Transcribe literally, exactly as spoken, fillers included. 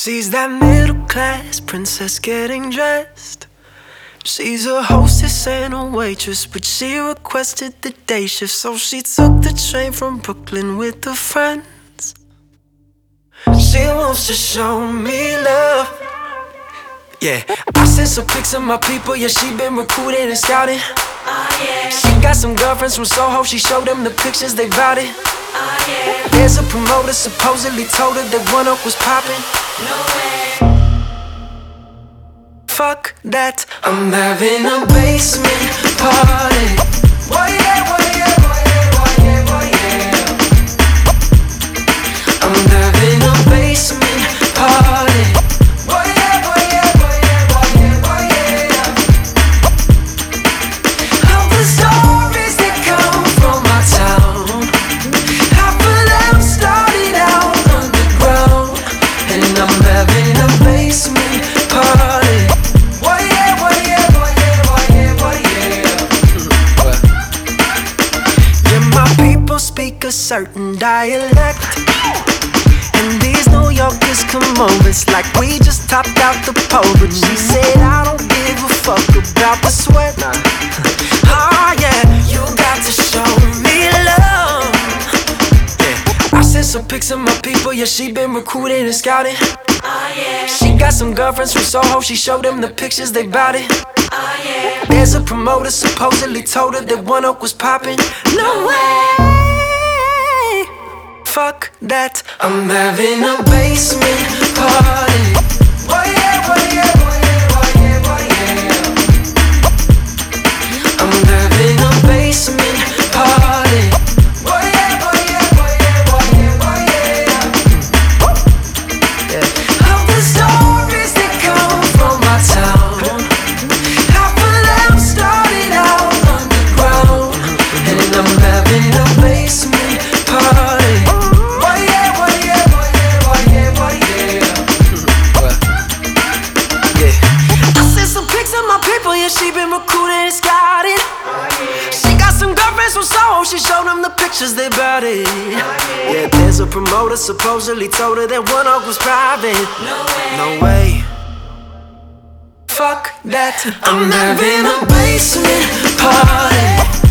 She's that middle class princess getting dressed. She's a hostess and a waitress, but she requested the day shift, so she took the train from Brooklyn with her friends. She wants to show me love. Yeah, I sent some pics of my people, yeah, she been recruiting and scouting. Oh, yeah. She got some girlfriends from Soho, she showed them the pictures, they bout it. Oh, yeah. There's a promoter supposedly told her that one up was popping. No way. Fuck that, I'm having a basement party. Boy, yeah, boy, yeah, boy, yeah, boy, yeah, boy, yeah. I'm having a basement party. Boy, yeah, boy, yeah, boy, yeah, boy, yeah, boy, yeah. All the stories that come from my town, half of them started out underground, and I'm having a basement party. Speak a certain dialect, and these New Yorkers come over, it's like we just topped out the pole. But she said, I don't give a fuck about the sweat. Nah. Oh yeah, you got to show me love. Yeah, I sent some pics of my people, yeah, she been recruiting and scouting. Oh yeah. She got some girlfriends from Soho, she showed them the pictures, they bout it. Oh yeah. There's a promoter supposedly told her that one up was popping. No way. Fuck that, I'm having a basement party. Boy, yeah, boy, yeah, boy, yeah, boy, yeah, boy, yeah. I'm having a basement party. Boy, yeah, boy, yeah, boy, yeah, boy, yeah, boy, yeah. Yeah. Of the stories that come from my town, half of them started out underground, and I'm having a basement party. She been recruited and scouted. She got some girlfriends from Soho, she showed them the pictures, they bout it. Yeah, there's a promoter supposedly told her that one up was private. No way. Fuck that, I'm having a basement party.